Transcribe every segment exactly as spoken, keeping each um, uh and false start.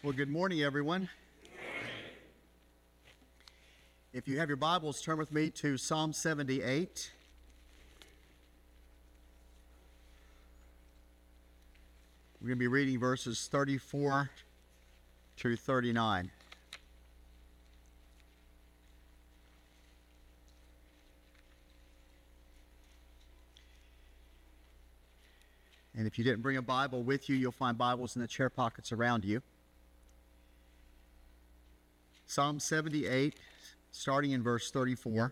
Well, good morning, everyone. If you have your Bibles, turn with me to Psalm seventy-eight. We're going to be reading verses thirty-four to thirty-nine. And if you didn't bring a Bible with you, you'll find Bibles in the chair pockets around you. Psalm seventy-eight, starting in verse thirty-four.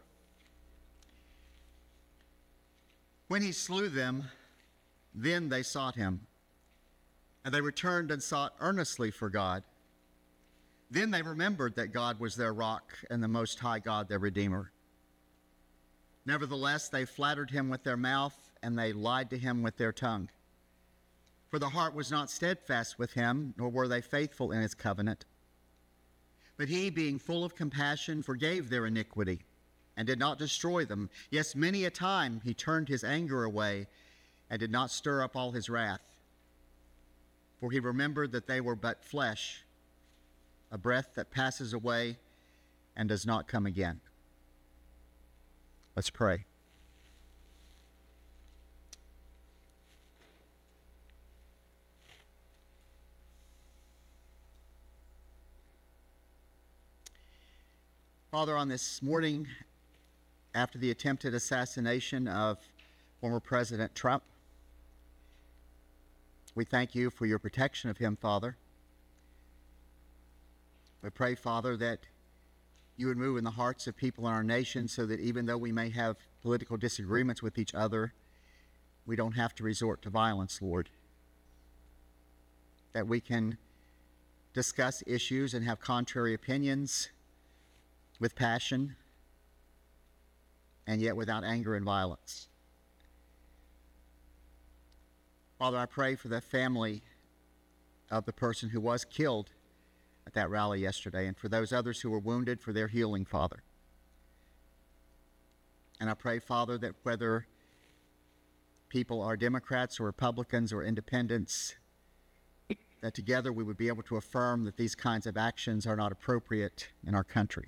When he slew them, then they sought him, and they returned and sought earnestly for God. Then they remembered that God was their rock and the Most High God their Redeemer. Nevertheless, they flattered him with their mouth, and they lied to him with their tongue. For the heart was not steadfast with him, nor were they faithful in his covenant. But he, being full of compassion, forgave their iniquity, and did not destroy them. Yes, many a time he turned his anger away, and did not stir up all his wrath. For he remembered that they were but flesh, a breath that passes away and does not come again. Let's pray. Father, on this morning, after the attempted assassination of former President Trump, we thank you for your protection of him, Father. We pray, Father, that you would move in the hearts of people in our nation so that even though we may have political disagreements with each other, we don't have to resort to violence, Lord. That we can discuss issues and have contrary opinions with passion, and yet without anger and violence. Father, I pray for the family of the person who was killed at that rally yesterday, and for those others who were wounded, for their healing, Father. And I pray, Father, that whether people are Democrats or Republicans or independents, that together we would be able to affirm that these kinds of actions are not appropriate in our country.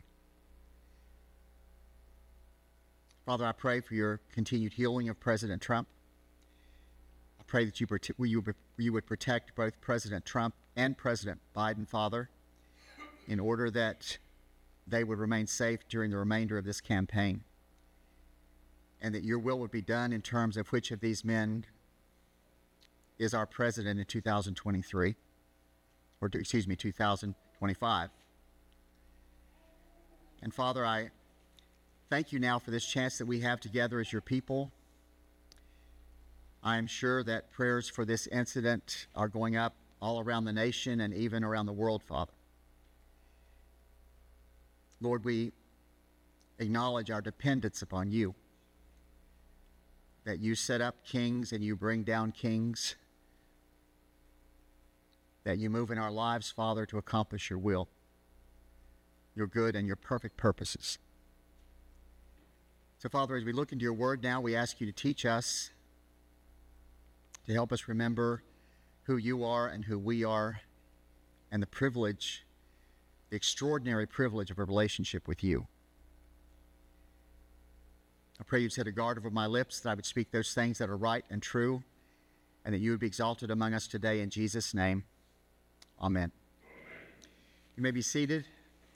Father, I pray for your continued healing of President Trump. I pray that you, you, you would protect both President Trump and President Biden, Father, in order that they would remain safe during the remainder of this campaign, and that your will would be done in terms of which of these men is our president in two thousand twenty-three, or excuse me, two thousand twenty-five. And Father, I thank you now for this chance that we have together as your people. I am sure that prayers for this incident are going up all around the nation and even around the world, Father. Lord, we acknowledge our dependence upon you, that you set up kings and you bring down kings, that you move in our lives, Father, to accomplish your will, your good and your perfect purposes. So, Father, as we look into your word now, we ask you to teach us, to help us remember who you are and who we are, and the privilege, the extraordinary privilege of a relationship with you. I pray you'd set a guard over my lips, that I would speak those things that are right and true, and that you would be exalted among us today in Jesus' name. Amen. You may be seated.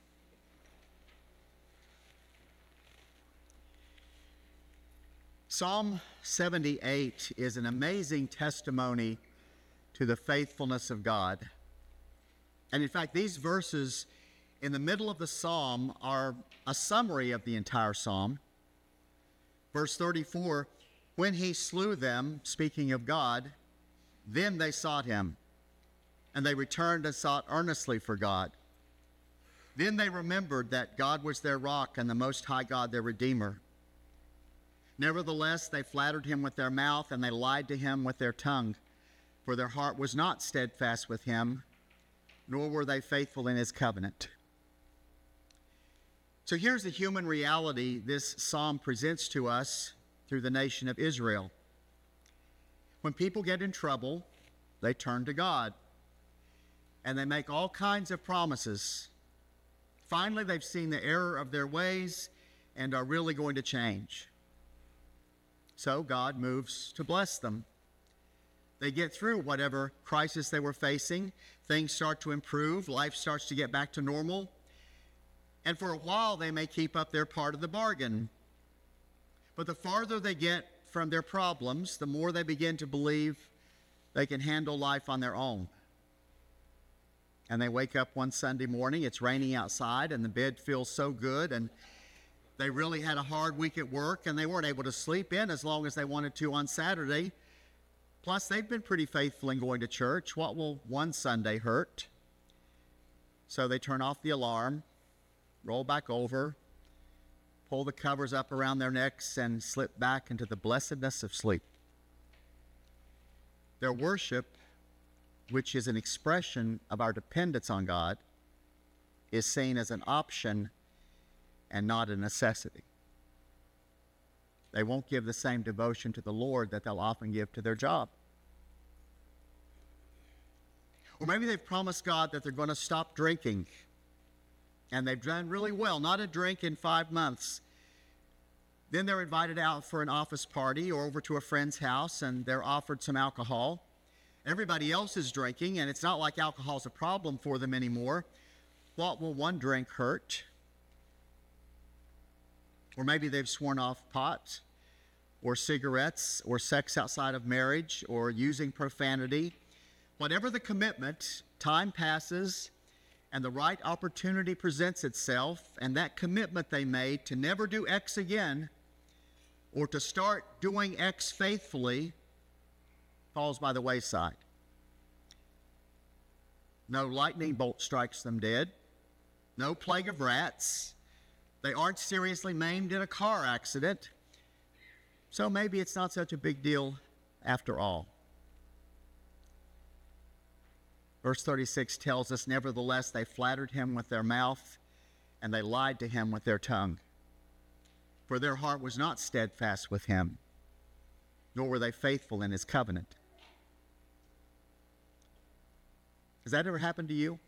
Psalm seventy-eight is an amazing testimony to the faithfulness of God. And in fact, these verses in the middle of the psalm are a summary of the entire psalm. Verse thirty-four, when he slew them, speaking of God, then they sought him, and they returned and sought earnestly for God. Then they remembered that God was their rock and the Most High God their Redeemer. Nevertheless, they flattered him with their mouth, and they lied to him with their tongue, for their heart was not steadfast with him, nor were they faithful in his covenant. So here's the human reality this psalm presents to us through the nation of Israel. When people get in trouble, they turn to God. and they make all kinds of promises. Finally, they've seen the error of their ways and are really going to change. So God moves to bless them. They get through whatever crisis they were facing. Things start to improve. Life starts to get back to normal. And for a while, they may keep up their part of the bargain. But the farther they get from their problems, the more they begin to believe they can handle life on their own. And they wake up one Sunday morning, it's raining outside, and the bed feels so good, and they really had a hard week at work, and they weren't able to sleep in as long as they wanted to on Saturday. Plus, they've been pretty faithful in going to church. What will one Sunday hurt? So they turn off the alarm, roll back over, pull the covers up around their necks, and slip back into the blessedness of sleep. Their worship, which is an expression of our dependence on God, is seen as an option and not a necessity. They won't give the same devotion to the Lord that they'll often give to their job. Or maybe they've promised God that they're going to stop drinking, and they've done really well, not a drink in five months. Then they're invited out for an office party or over to a friend's house, and they're offered some alcohol. Everybody else is drinking, and it's not like alcohol's a problem for them anymore. What will one drink hurt? Or maybe they've sworn off pot, or cigarettes, or sex outside of marriage, or using profanity. Whatever the commitment, time passes, and the right opportunity presents itself, and that commitment they made to never do X again, or to start doing X faithfully, falls by the wayside. No lightning bolt strikes them dead. No plague of rats. They aren't seriously maimed in a car accident. So maybe it's not such a big deal after all. Verse thirty-six tells us, nevertheless, they flattered him with their mouth, and they lied to him with their tongue. For their heart was not steadfast with him, nor were they faithful in his covenant. Has that ever happened to you?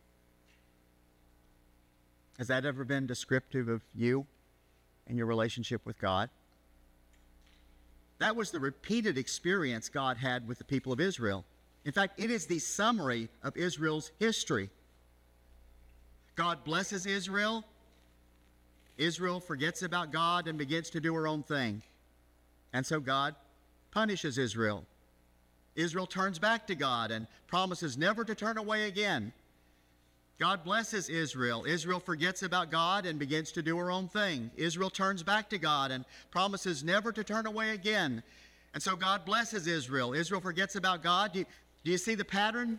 Has that ever been descriptive of you and your relationship with God? That was the repeated experience God had with the people of Israel. In fact, it is the summary of Israel's history. God blesses Israel. Israel forgets about God and begins to do her own thing. And so God punishes Israel. Israel turns back to God and promises never to turn away again. God blesses Israel. Israel forgets about God and begins to do her own thing. Israel turns back to God and promises never to turn away again. And so God blesses Israel. Israel forgets about God. Do you, do you see the pattern?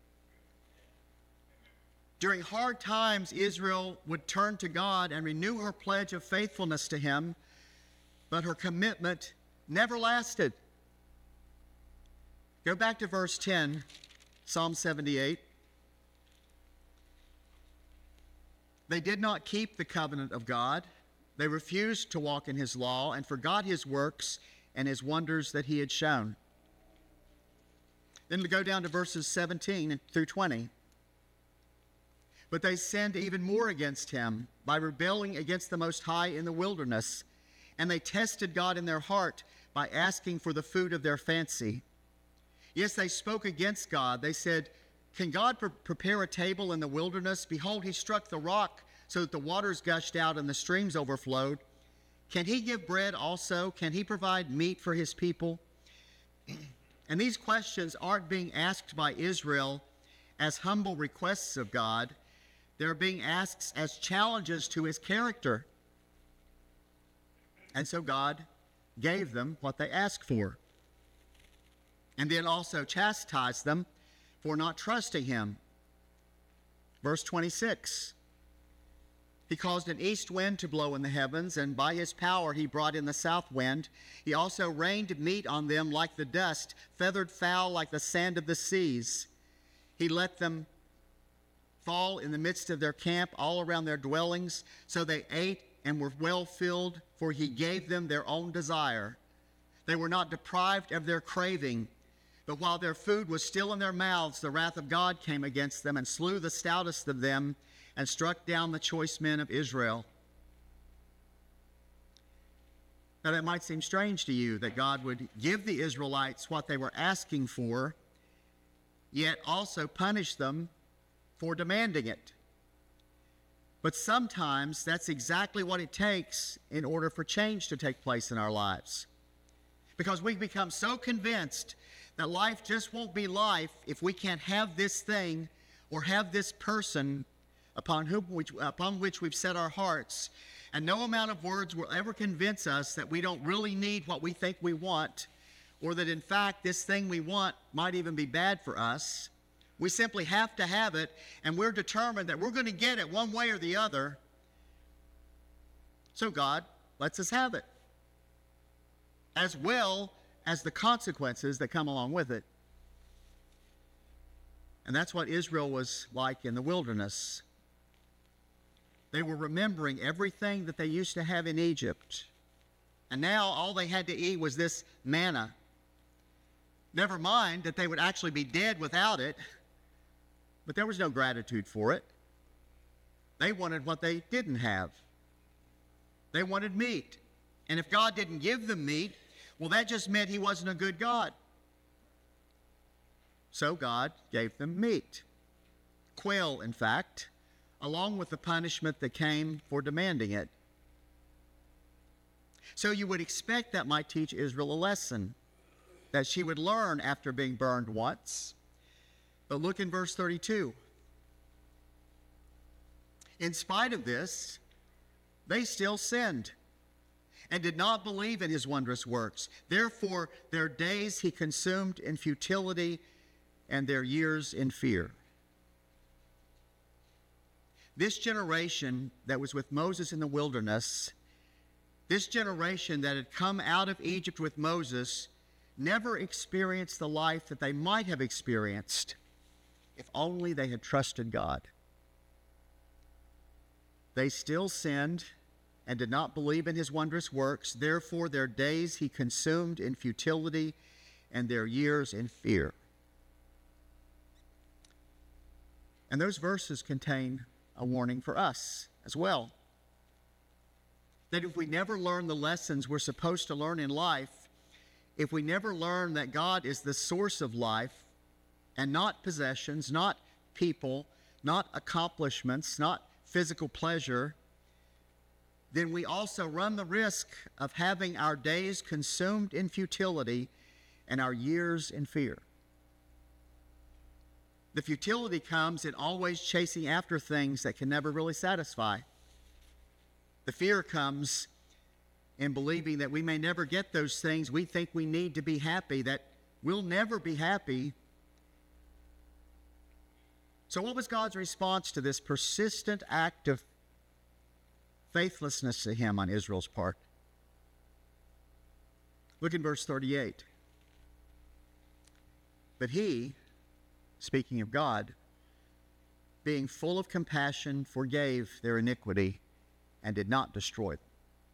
During hard times, Israel would turn to God and renew her pledge of faithfulness to him, but her commitment never lasted. Go back to verse ten, Psalm seventy-eight. They did not keep the covenant of God. They refused to walk in his law and forgot his works and his wonders that he had shown. Then we go down to verses seventeen through twenty. But they sinned even more against him by rebelling against the Most High in the wilderness, and they tested God in their heart by asking for the food of their fancy. Yes, they spoke against God. They said, can God pre- prepare a table in the wilderness? Behold, he struck the rock so that the waters gushed out and the streams overflowed. Can he give bread also? Can he provide meat for his people? And these questions aren't being asked by Israel as humble requests of God. They're being asked as challenges to his character. And so God gave them what they asked for. And then also chastised them for not trusting him. Verse twenty-six, he caused an east wind to blow in the heavens, and by his power he brought in the south wind. He also rained meat on them like the dust, feathered fowl like the sand of the seas. He let them fall in the midst of their camp, all around their dwellings, so they ate and were well filled, for he gave them their own desire. They were not deprived of their craving. But while their food was still in their mouths, the wrath of God came against them and slew the stoutest of them and struck down the choice men of Israel. Now that might seem strange to you, that God would give the Israelites what they were asking for, yet also punish them for demanding it. But sometimes that's exactly what it takes in order for change to take place in our lives. Because we become so convinced that life just won't be life if we can't have this thing or have this person upon whom we, upon which we've set our hearts. And no amount of words will ever convince us that we don't really need what we think we want, or that in fact this thing we want might even be bad for us. We simply have to have it, and we're determined that we're going to get it one way or the other. So God lets us have it, as well as the consequences that come along with it. And that's what Israel was like in the wilderness. They were remembering everything that they used to have in Egypt. And now all they had to eat was this manna. Never mind that they would actually be dead without it, but there was no gratitude for it. They wanted what they didn't have. They wanted meat. And if God didn't give them meat, well, that just meant he wasn't a good God. So God gave them meat. Quail, in fact, along with the punishment that came for demanding it. So you would expect that might teach Israel a lesson that she would learn after being burned once. But look in verse thirty-two. In spite of this, they still sinned and did not believe in his wondrous works. Therefore, their days he consumed in futility and their years in fear. This generation that was with Moses in the wilderness, this generation that had come out of Egypt with Moses, never experienced the life that they might have experienced if only they had trusted God. They still sinned and did not believe in his wondrous works. Therefore, their days he consumed in futility and their years in fear. And those verses contain a warning for us as well. That if we never learn the lessons we're supposed to learn in life, if we never learn that God is the source of life and not possessions, not people, not accomplishments, not physical pleasure, then we also run the risk of having our days consumed in futility and our years in fear. The futility comes in always chasing after things that can never really satisfy. The fear comes in believing that we may never get those things we think we need to be happy, that we'll never be happy. So what was God's response to this persistent act of faithlessness to him on Israel's part? Look in verse thirty-eight. But he, speaking of God, being full of compassion, forgave their iniquity and did not destroy them.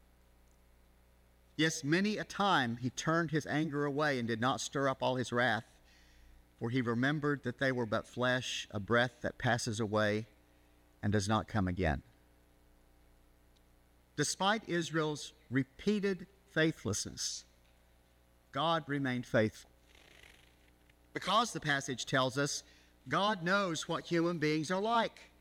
Yes, many a time he turned his anger away and did not stir up all his wrath, for he remembered that they were but flesh, a breath that passes away and does not come again. Despite Israel's repeated faithlessness, God remained faithful. Because the passage tells us God knows what human beings are like.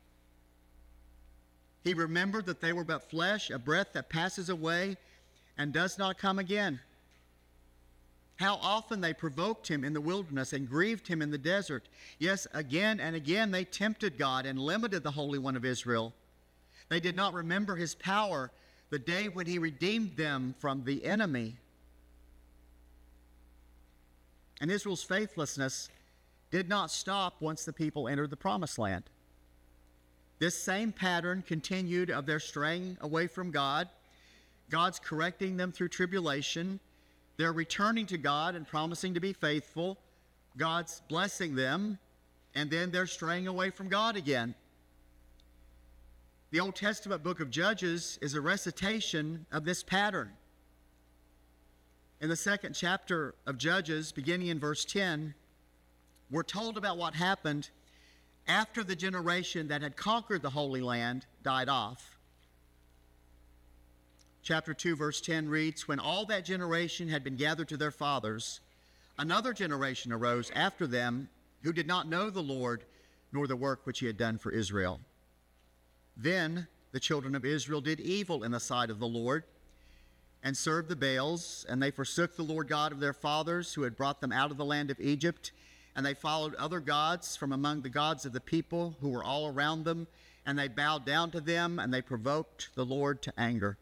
He remembered that they were but flesh, a breath that passes away and does not come again. How often they provoked him in the wilderness and grieved him in the desert. Yes, again and again they tempted God and limited the Holy One of Israel. They did not remember his power, the day when he redeemed them from the enemy. And Israel's faithlessness did not stop once the people entered the promised land. This same pattern continued of their straying away from God, God's correcting them through tribulation, their returning to God and promising to be faithful, God's blessing them, and then they're straying away from God again. The Old Testament book of Judges is a recitation of this pattern. In the second chapter of Judges, beginning in verse ten, we're told about what happened after the generation that had conquered the Holy Land died off. Chapter two, verse ten reads, "When all that generation had been gathered to their fathers, another generation arose after them who did not know the Lord nor the work which he had done for Israel. Then the children of Israel did evil in the sight of the Lord and served the Baals, and they forsook the Lord God of their fathers who had brought them out of the land of Egypt, and they followed other gods from among the gods of the people who were all around them, and they bowed down to them, and they provoked the Lord to anger."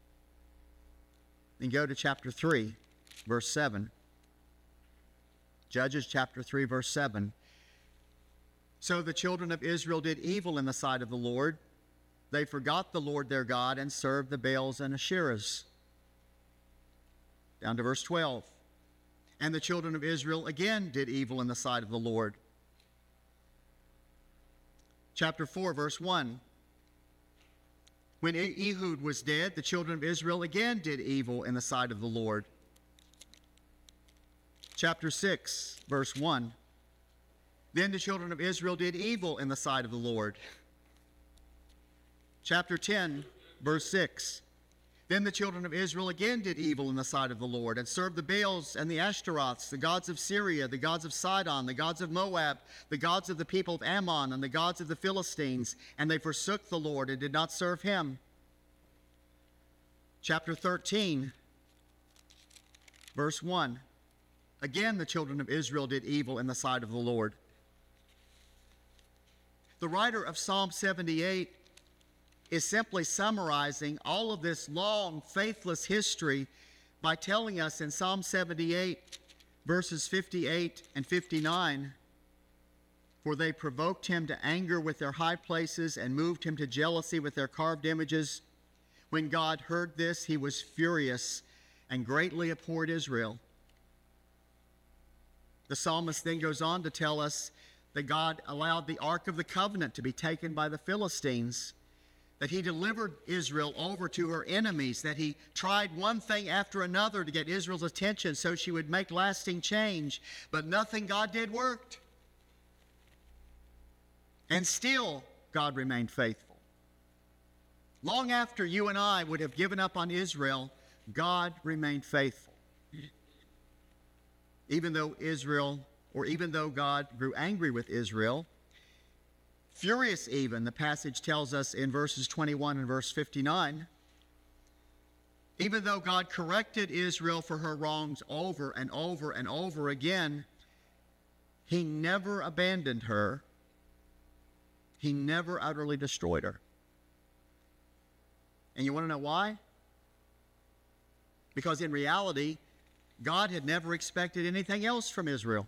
Then go to chapter three, verse seven. Judges chapter three, verse seven. "So the children of Israel did evil in the sight of the Lord. They forgot the Lord their God and served the Baals and Asherahs." Down to verse twelve. "And the children of Israel again did evil in the sight of the Lord." Chapter four, verse one. "When Ehud was dead, the children of Israel again did evil in the sight of the Lord." Chapter six, verse one. "Then the children of Israel did evil in the sight of the Lord." Chapter ten, verse six. "Then the children of Israel again did evil in the sight of the Lord, and served the Baals and the Ashtaroths, the gods of Syria, the gods of Sidon, the gods of Moab, the gods of the people of Ammon, and the gods of the Philistines, and they forsook the Lord and did not serve him." Chapter thirteen, verse one. "Again the children of Israel did evil in the sight of the Lord." The writer of Psalm seventy-eight is simply summarizing all of this long, faithless history by telling us in Psalm seventy-eight, verses fifty-eight and fifty-nine, "For they provoked him to anger with their high places and moved him to jealousy with their carved images. When God heard this, he was furious and greatly abhorred Israel." The psalmist then goes on to tell us that God allowed the Ark of the Covenant to be taken by the Philistines, that he delivered Israel over to her enemies, that he tried one thing after another to get Israel's attention so she would make lasting change, but nothing God did worked. And still, God remained faithful. Long after you and I would have given up on Israel, God remained faithful. Even though Israel, or even though God grew angry with Israel, furious even, the passage tells us in verses twenty-one and verse fifty-nine, even though God corrected Israel for her wrongs over and over and over again, he never abandoned her. He never utterly destroyed her. And you want to know why? Because in reality, God had never expected anything else from Israel.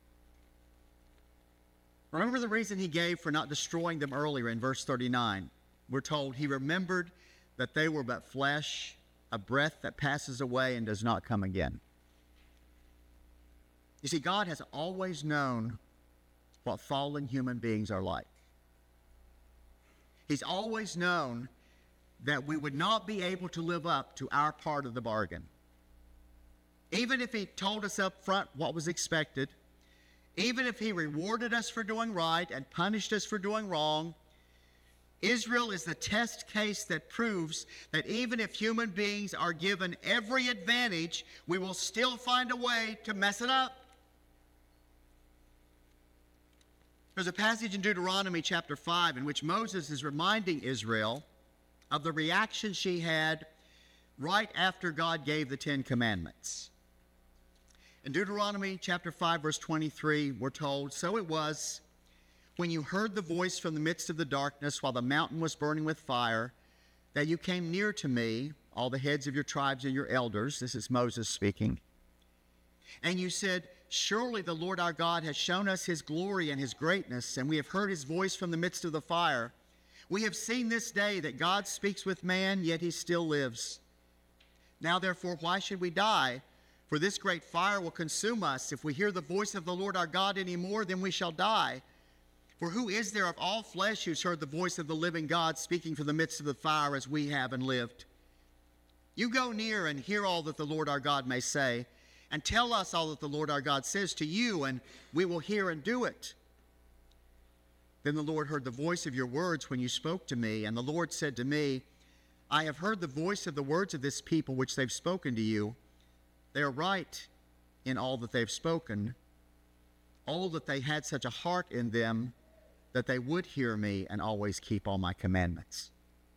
Remember the reason he gave for not destroying them earlier in verse thirty-nine. We're told he remembered that they were but flesh, a breath that passes away and does not come again. You see, God has always known what fallen human beings are like. He's always known that we would not be able to live up to our part of the bargain. Even if he told us up front what was expected, even if he rewarded us for doing right and punished us for doing wrong, Israel is the test case that proves that even if human beings are given every advantage, we will still find a way to mess it up. There's a passage in Deuteronomy chapter five in which Moses is reminding Israel of the reaction she had right after God gave the Ten Commandments. In Deuteronomy chapter five, verse twenty-three, we're told, "So it was, when you heard the voice from the midst of the darkness while the mountain was burning with fire, that you came near to me, all the heads of your tribes and your elders," this is Moses speaking, "and you said, 'Surely the Lord our God has shown us his glory and his greatness, and we have heard his voice from the midst of the fire. We have seen this day that God speaks with man, yet he still lives. Now therefore, why should we die? For this great fire will consume us. If we hear the voice of the Lord our God any more, then we shall die. For who is there of all flesh who's heard the voice of the living God speaking from the midst of the fire as we have and lived? You go near and hear all that the Lord our God may say. and tell us all that the Lord our God says to you, and we will hear and do it." Then the Lord heard the voice of your words when you spoke to me, and the Lord said to me, "I have heard the voice of the words of this people which they've spoken to you. They are right in all that they've spoken. Oh, that they had such a heart in them that they would hear me and always keep all my commandments."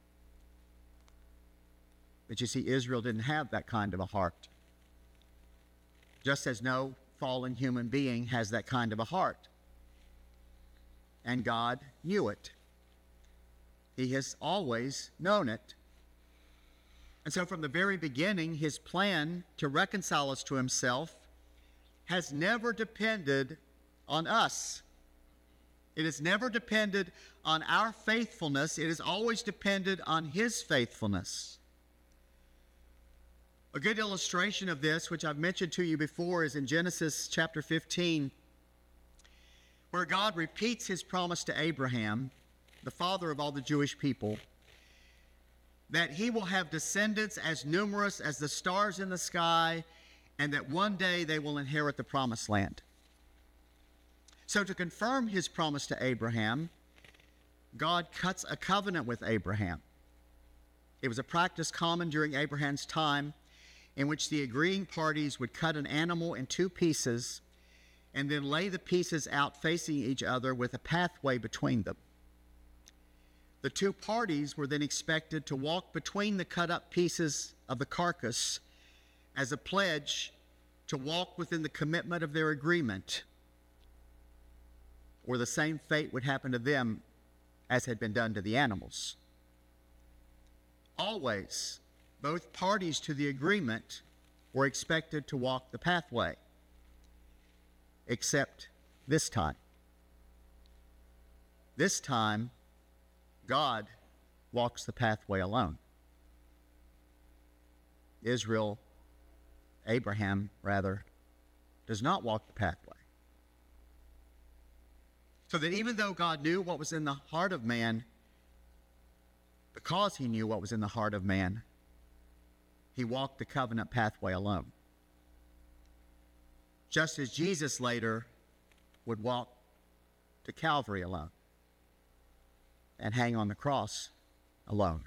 But you see, Israel didn't have that kind of a heart. Just as no fallen human being has that kind of a heart. And God knew it. He has always known it. And so from the very beginning, his plan to reconcile us to himself has never depended on us. It has never depended on our faithfulness. It has always depended on his faithfulness. A good illustration of this, which I've mentioned to you before, is in Genesis chapter fifteen, where God repeats his promise to Abraham, the father of all the Jewish people, that he will have descendants as numerous as the stars in the sky, and that one day they will inherit the promised land. So to confirm his promise to Abraham, God cuts a covenant with Abraham. It was a practice common during Abraham's time in which the agreeing parties would cut an animal in two pieces and then lay the pieces out facing each other with a pathway between them. The two parties were then expected to walk between the cut-up pieces of the carcass as a pledge to walk within the commitment of their agreement, or the same fate would happen to them as had been done to the animals. Always, both parties to the agreement were expected to walk the pathway, except this time. This time, God walks the pathway alone. Israel, Abraham, rather, does not walk the pathway. So that even though God knew what was in the heart of man, because he knew what was in the heart of man, he walked the covenant pathway alone. Just as Jesus later would walk to Calvary alone and hang on the cross alone.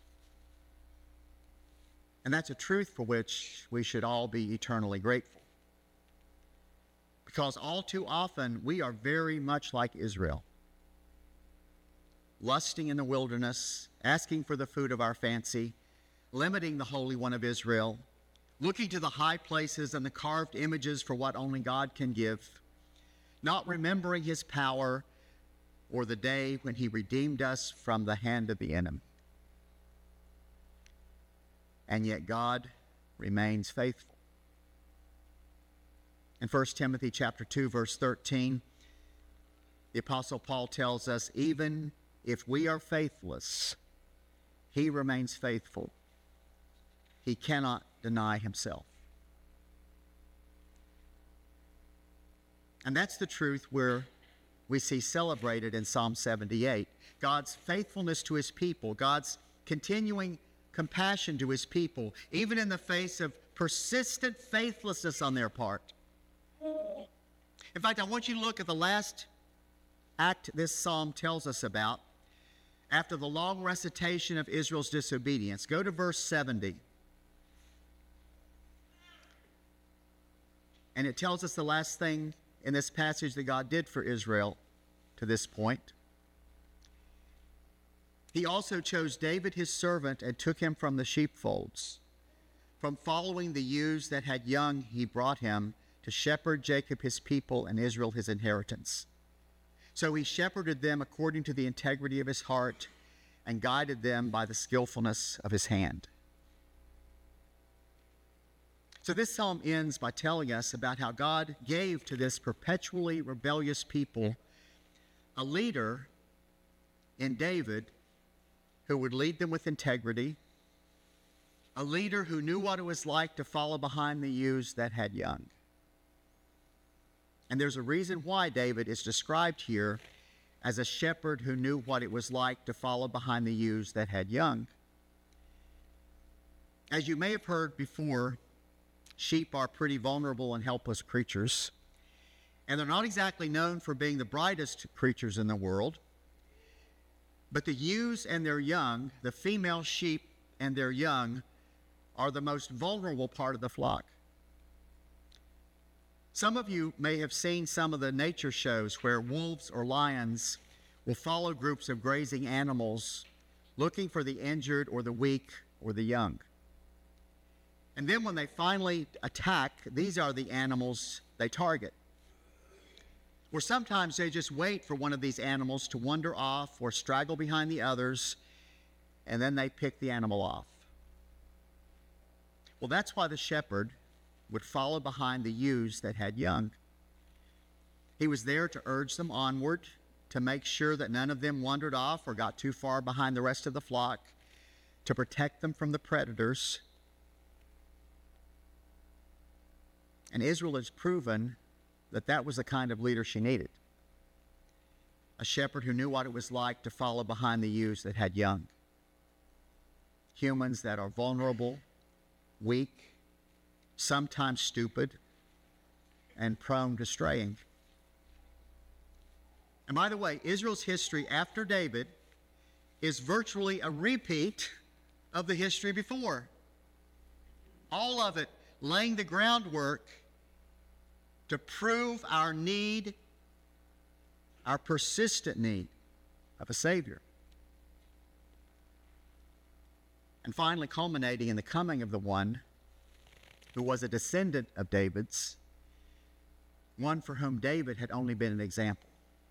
And that's a truth for which we should all be eternally grateful. Because all too often we are very much like Israel, lusting in the wilderness, asking for the food of our fancy, limiting the Holy One of Israel, looking to the high places and the carved images for what only God can give, not remembering his power or the day when he redeemed us from the hand of the enemy. And yet God remains faithful. In First Timothy chapter two, verse thirteen, the Apostle Paul tells us, even if we are faithless, he remains faithful. He cannot deny himself. And that's the truth where we see celebrated in Psalm seventy-eight. God's faithfulness to his people, God's continuing compassion to his people, even in the face of persistent faithlessness on their part. In fact, I want you to look at the last act this psalm tells us about after the long recitation of Israel's disobedience. Go to verse seventy. And it tells us the last thing in this passage that God did for Israel to this point. He also chose David his servant and took him from the sheepfolds. From following the ewes that had young, he brought him to shepherd Jacob his people and Israel his inheritance. So he shepherded them according to the integrity of his heart and guided them by the skillfulness of his hand. So this psalm ends by telling us about how God gave to this perpetually rebellious people a leader in David who would lead them with integrity, a leader who knew what it was like to follow behind the ewes that had young. And there's a reason why David is described here as a shepherd who knew what it was like to follow behind the ewes that had young. As you may have heard before, sheep are pretty vulnerable and helpless creatures, and they're not exactly known for being the brightest creatures in the world. But the ewes and their young, the female sheep and their young, are the most vulnerable part of the flock. Some of you may have seen some of the nature shows where wolves or lions will follow groups of grazing animals looking for the injured or the weak or the young. And then when they finally attack, these are the animals they target. Or sometimes they just wait for one of these animals to wander off or straggle behind the others, and then they pick the animal off. Well, that's why the shepherd would follow behind the ewes that had young. He was there to urge them onward, to make sure that none of them wandered off or got too far behind the rest of the flock, to protect them from the predators. And Israel has proven that that was the kind of leader she needed. A shepherd who knew what it was like to follow behind the ewes that had young. Humans that are vulnerable, weak, sometimes stupid, and prone to straying. And by the way, Israel's history after David is virtually a repeat of the history before. All of it laying the groundwork to prove our need, our persistent need of a Savior. And finally culminating in the coming of the one who was a descendant of David's, one for whom David had only been an example.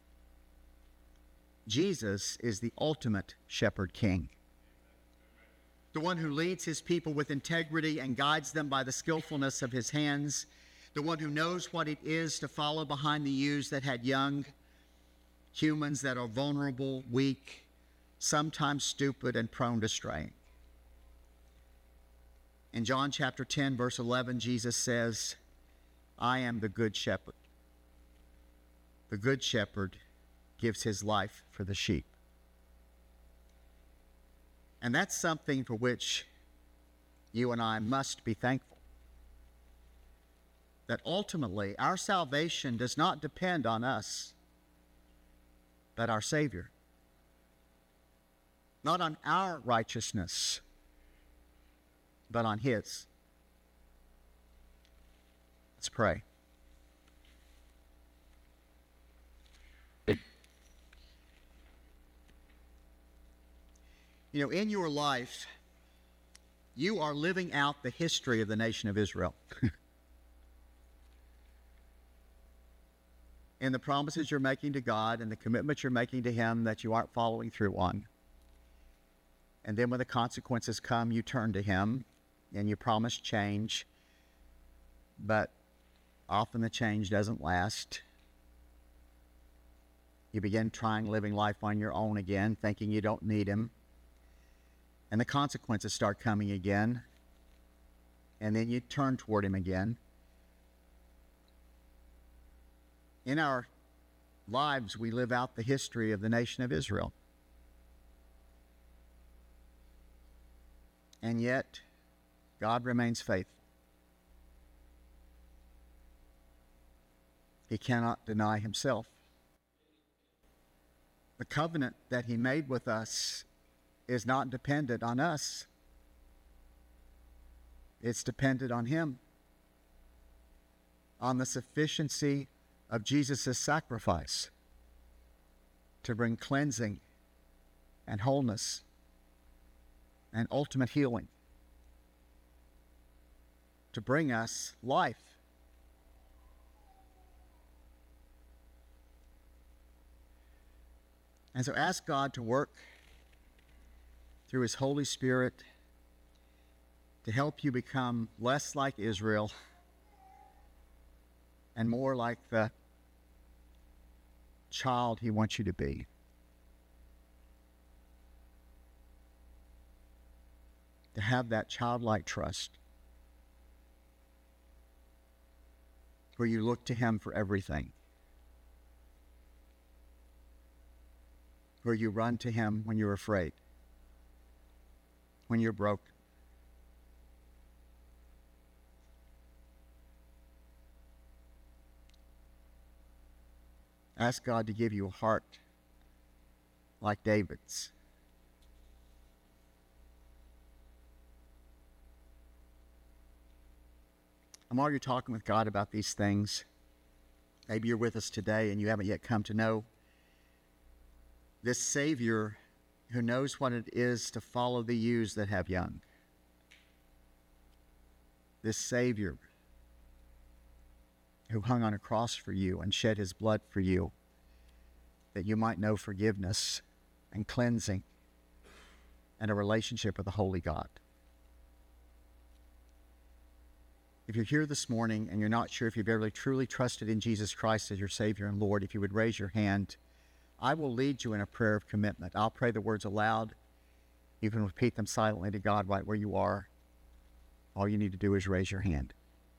Jesus is the ultimate shepherd king, the one who leads his people with integrity and guides them by the skillfulness of his hands, the one who knows what it is to follow behind the ewes that had young, humans that are vulnerable, weak, sometimes stupid, and prone to straying. In John chapter ten, verse eleven, Jesus says, I am the good shepherd. The good shepherd gives his life for the sheep. And that's something for which you and I must be thankful. That ultimately our salvation does not depend on us, but our Savior. Not on our righteousness, but on his. Let's pray. You know, in your life, you are living out the history of the nation of Israel. In the promises you're making to God and the commitments you're making to him that you aren't following through on. And then when the consequences come, you turn to him and you promise change, but often the change doesn't last. You begin trying living life on your own again, thinking you don't need him. And the consequences start coming again, and then you turn toward him again. In our lives, we live out the history of the nation of Israel. And yet, God remains faithful. He cannot deny himself. The covenant that he made with us is not dependent on us. It's dependent on him, on the sufficiency of Jesus' sacrifice to bring cleansing and wholeness and ultimate healing, to bring us life. And so ask God to work through his Holy Spirit to help you become less like Israel and more like the child he wants you to be. To have that childlike trust where you look to him for everything, where you run to him when you're afraid, when you're broken. Ask God to give you a heart like David's. And while you're talking with God about these things, maybe you're with us today and you haven't yet come to know this Savior who knows what it is to follow the ewes that have young. This Savior who hung on a cross for you and shed his blood for you, that you might know forgiveness and cleansing and a relationship with the holy God. If you're here this morning and you're not sure if you've ever truly trusted in Jesus Christ as your Savior and Lord, if you would raise your hand, I will lead you in a prayer of commitment. I'll pray the words aloud. You can repeat them silently to God right where you are. All you need to do is raise your hand.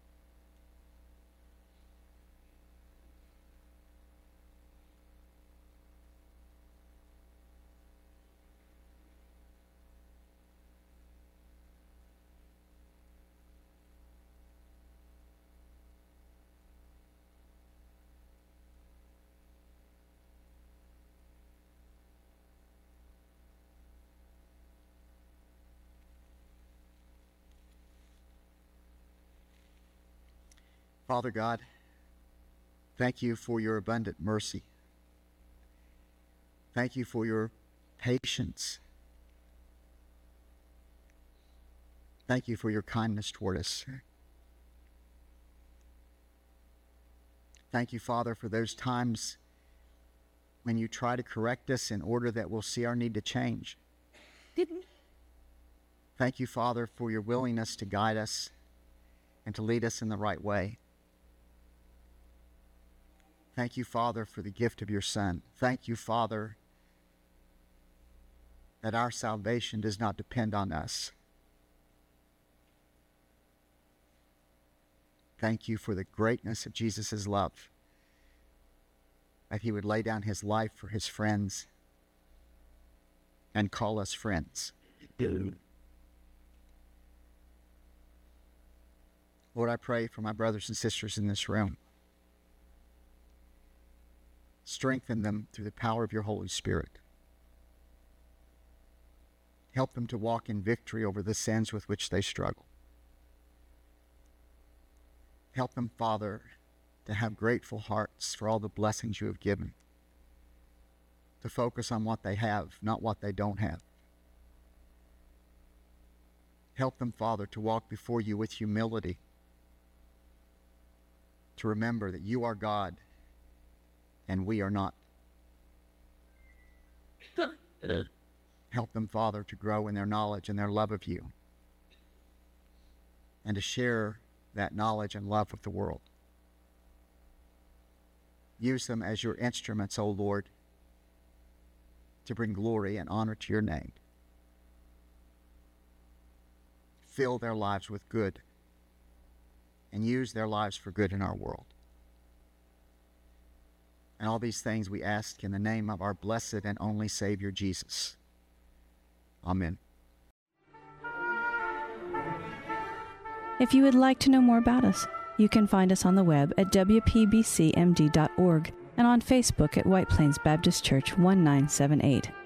Father God, thank you for your abundant mercy. Thank you for your patience. Thank you for your kindness toward us. Thank you, Father, for those times when you try to correct us in order that we'll see our need to change. Didn't. Thank you, Father, for your willingness to guide us and to lead us in the right way. Thank you, Father, for the gift of your Son. Thank you, Father, that our salvation does not depend on us. Thank you for the greatness of Jesus' love, that he would lay down his life for his friends and call us friends. Lord, I pray for my brothers and sisters in this room. Strengthen them through the power of your Holy Spirit. Help them to walk in victory over the sins with which they struggle. Help them, Father, to have grateful hearts for all the blessings you have given, to focus on what they have, not what they don't have. Help them, Father, to walk before you with humility, to remember that you are God and we are not. Help them, Father, to grow in their knowledge and their love of you, and to share that knowledge and love with the world. Use them as your instruments, O Lord, to bring glory and honor to your name. Fill their lives with good and use their lives for good in our world. And all these things we ask in the name of our blessed and only Savior, Jesus. Amen. If you would like to know more about us, you can find us on the web at w p b c m d dot org and on Facebook at White Plains Baptist Church one nine seven eight.